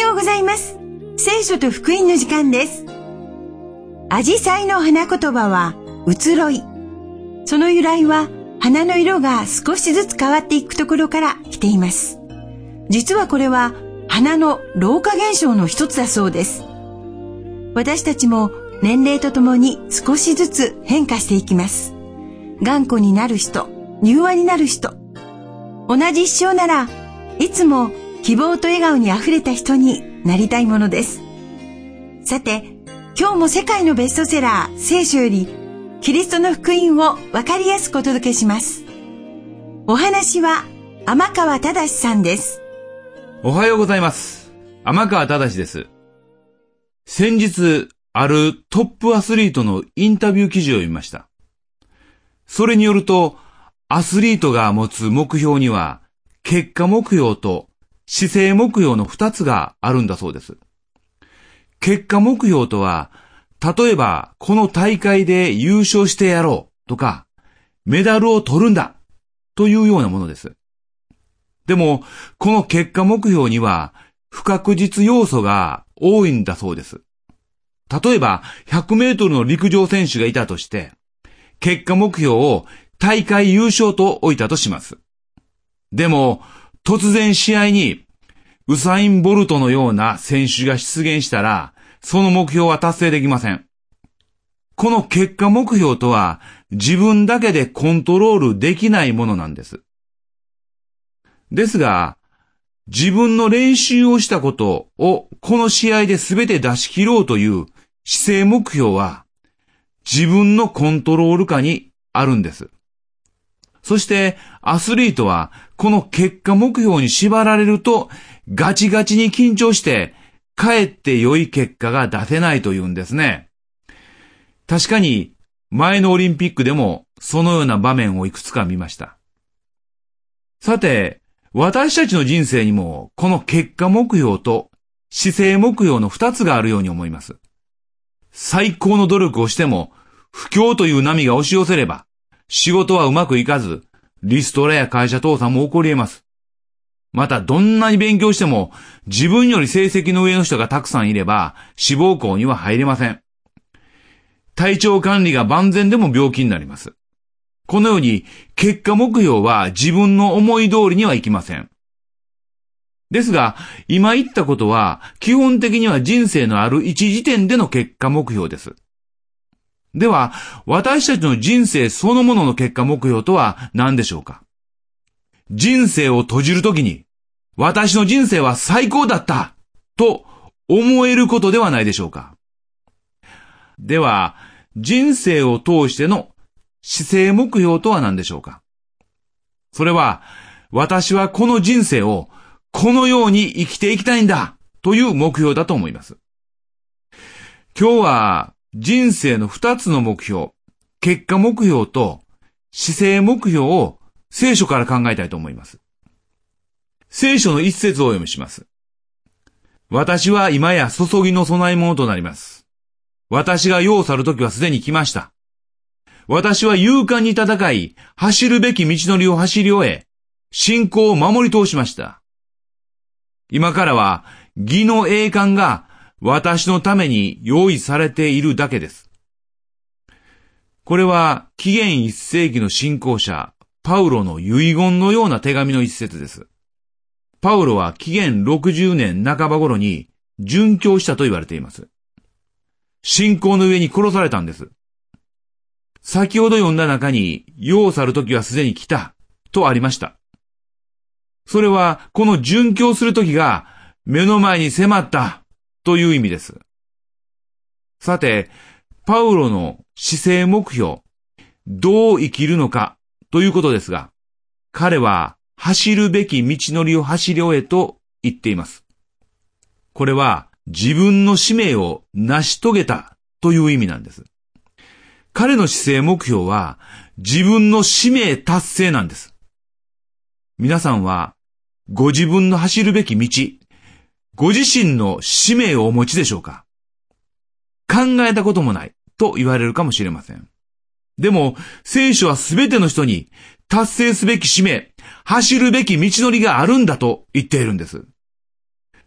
ようございます。聖書と福音の時間です。アジサイの花言葉は移ろい。その由来は花の色が少しずつ変わっていくところから来ています。実はこれは花の老化現象の一つだそうです。私たちも年齢とともに少しずつ変化していきます。頑固になる人、柔和になる人。同じ一生ならいつも希望と笑顔にあふれた人になりたいものです。さて、今日も世界のベストセラー聖書よりキリストの福音をわかりやすくお届けします。お話は天川忠さんです。 おはようございます。天川忠です。先日、あるトップアスリートのインタビュー記事を読みました。それによると、アスリートが持つ目標には、結果目標と姿勢目標の2つがあるんだそうです。結果目標とは、例えばこの大会で優勝してやろうとか、メダルを取るんだというようなものです。でも、この結果目標には不確実要素が多いんだそうです。例えば、100メートルの陸上選手がいたとして、結果目標を大会優勝と置いたとします。でも、突然試合にウサイン・ボルトのような選手が出現したら、その目標は達成できません。この結果目標とは自分だけでコントロールできないものなんです。ですが、自分の練習をしたことをこの試合で全て出し切ろうという姿勢目標は自分のコントロール下にあるんです。そしてアスリートはこの結果目標に縛られるとガチガチに緊張してかえって良い結果が出せないというんですね。確かに前のオリンピックでもそのような場面をいくつか見ました。さて、私たちの人生にもこの結果目標と姿勢目標の2つがあるように思います。最高の努力をしても不況という波が押し寄せれば仕事はうまくいかずリストラや会社倒産も起こり得ます。またどんなに勉強しても自分より成績の上の人がたくさんいれば志望校には入れません。体調管理が万全でも病気になります。このように結果目標は自分の思い通りにはいきません。ですが今言ったことは基本的には人生のある一時点での結果目標です。では私たちの人生そのものの結果目標とは何でしょうか。人生を閉じるときに私の人生は最高だったと思えることではないでしょうか。では人生を通しての姿勢目標とは何でしょうか。それは私はこの人生をこのように生きていきたいんだという目標だと思います。今日は人生の2つの目標、結果目標と姿勢目標を聖書から考えたいと思います。聖書の一節をお読みします。私は今や注ぎの供え物となります。私が世を去るときはすでに来ました。私は勇敢に戦い、走るべき道のりを走り終え、信仰を守り通しました。今からは義の栄冠が私のために用意されているだけです。これは紀元1世紀の信仰者、パウロの遺言のような手紙の一節です。パウロは紀元60年半ば頃に殉教したと言われています。信仰の上に殺されたんです。先ほど読んだ中に、世を去る時はすでに来た、とありました。それは、この殉教する時が、目の前に迫った、という意味です。さて、パウロの姿勢目標、どう生きるのか、ということですが、彼は、走るべき道のりを走り終えと言っています。これは、自分の使命を成し遂げた、という意味なんです。彼の姿勢目標は自分の使命達成なんです。皆さんはご自分の走るべき道、ご自身の使命をお持ちでしょうか。考えたこともないと言われるかもしれません。でも聖書はすべての人に達成すべき使命、走るべき道のりがあるんだと言っているんです。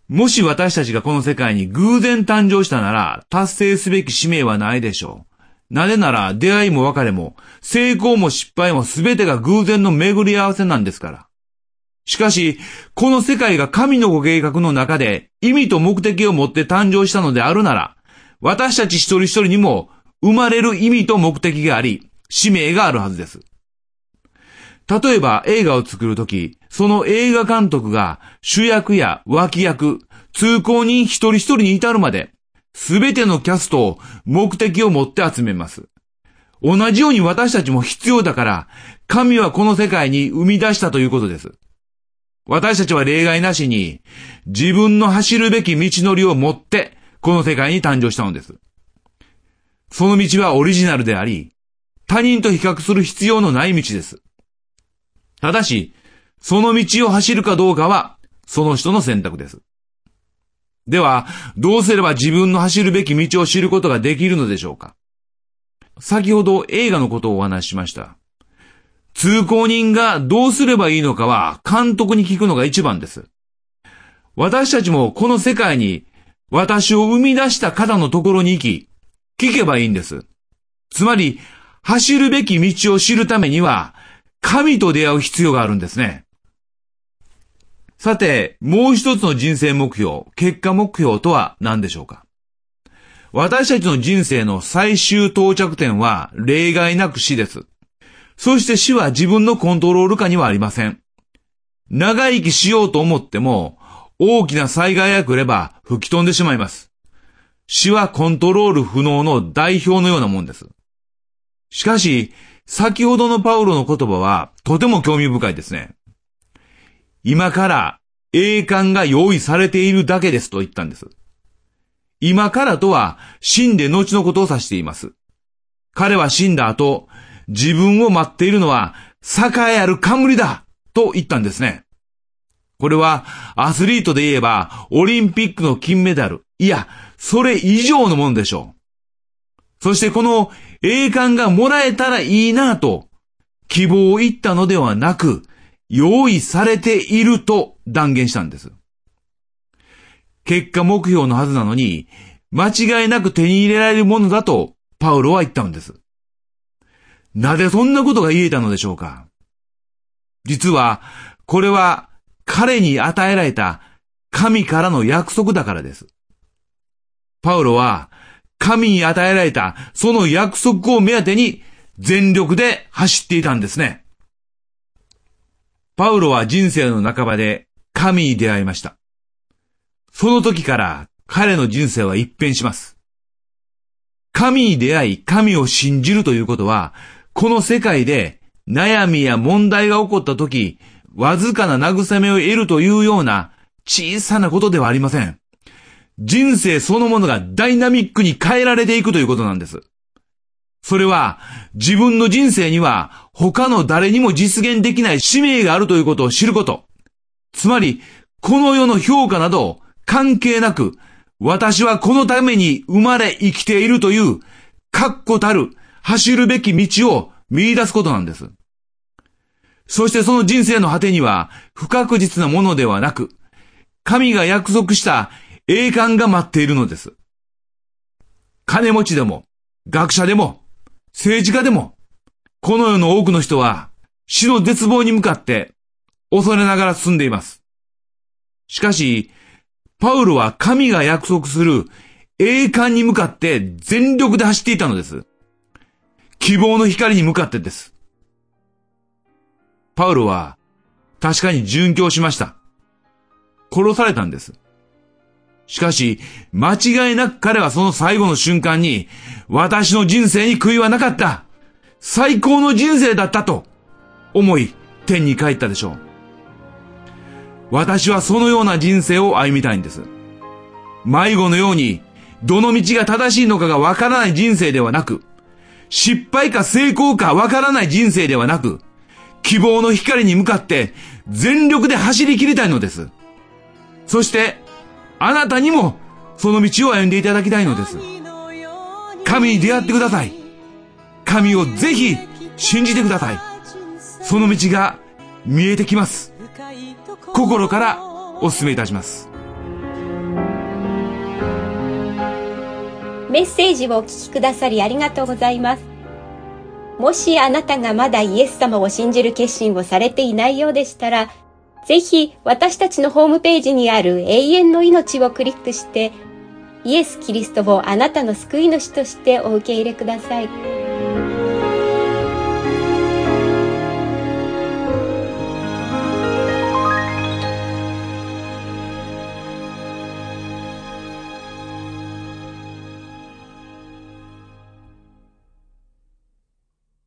もし私たちがこの世界に偶然誕生したなら、達成すべき使命はないでしょう。なぜなら、出会いも別れも、成功も失敗も全てが偶然の巡り合わせなんですから。しかし、この世界が神のご計画の中で意味と目的を持って誕生したのであるなら、私たち一人一人にも生まれる意味と目的があり、使命があるはずです。例えば映画を作るとき、その映画監督が主役や脇役、通行人一人一人に至るまで、すべてのキャストを目的を持って集めます。同じように私たちも必要だから、神はこの世界に生み出したということです。私たちは例外なしに、自分の走るべき道のりを持って、この世界に誕生したのです。その道はオリジナルであり、他人と比較する必要のない道です。ただし、その道を走るかどうかは、その人の選択です。では、どうすれば自分の走るべき道を知ることができるのでしょうか。先ほど映画のことをお話ししました。通行人がどうすればいいのかは監督に聞くのが一番です。私たちもこの世界に私を生み出した方のところに行き、聞けばいいんです。つまり、走るべき道を知るためには、神と出会う必要があるんですね。さて、もう一つの人生目標、結果目標とは何でしょうか。私たちの人生の最終到着点は例外なく死です。そして死は自分のコントロール下にはありません。長生きしようと思っても、大きな災害が来れば吹き飛んでしまいます。死はコントロール不能の代表のようなもんです。しかし、先ほどのパウロの言葉はとても興味深いですね。今から栄冠が用意されているだけですと言ったんです。今からとは死んで後のことを指しています。彼は死んだ後、自分を待っているのは栄えある冠だと言ったんですね。これはアスリートで言えばオリンピックの金メダル、いや、それ以上のものでしょう。そしてこの栄冠がもらえたらいいなと希望を言ったのではなく、用意されていると断言したんです。結果目標のはずなのに、間違いなく手に入れられるものだとパウロは言ったのです。なぜそんなことが言えたのでしょうか。実は、これは彼に与えられた神からの約束だからです。パウロは神に与えられたその約束を目当てに全力で走っていたんですね。パウロは人生の半ばで神に出会いました。その時から彼の人生は一変します。神に出会い、神を信じるということは、この世界で悩みや問題が起こった時、わずかな慰めを得るというような小さなことではありません。人生そのものがダイナミックに変えられていくということなんです。それは自分の人生には他の誰にも実現できない使命があるということを知ること。つまり、この世の評価など関係なく、私はこのために生まれ生きているという確固たる走るべき道を見出すことなんです。そしてその人生の果てには不確実なものではなく、神が約束した栄冠が待っているのです。金持ちでも、学者でも、政治家でも、この世の多くの人は死の絶望に向かって恐れながら進んでいます。しかし、パウロは神が約束する栄冠に向かって全力で走っていたのです。希望の光に向かってです。パウロは確かに殉教しました。殺されたんです。しかし、間違いなく彼はその最後の瞬間に、私の人生に悔いはなかった。最高の人生だったと思い、天に帰ったでしょう。私はそのような人生を歩みたいんです。迷子のように、どの道が正しいのかがわからない人生ではなく、失敗か成功かわからない人生ではなく、希望の光に向かって全力で走り切りたいのです。そして、あなたにもその道を歩んでいただきたいのです。神に出会ってください。神をぜひ信じてください。その道が見えてきます。心からお勧めいたします。 メッセージをお聞きくださりありがとうございます。もしあなたがまだイエス様を信じる決心をされていないようでしたら、ぜひ私たちのホームページにある永遠の命をクリックして、イエス・キリストをあなたの救い主としてお受け入れください。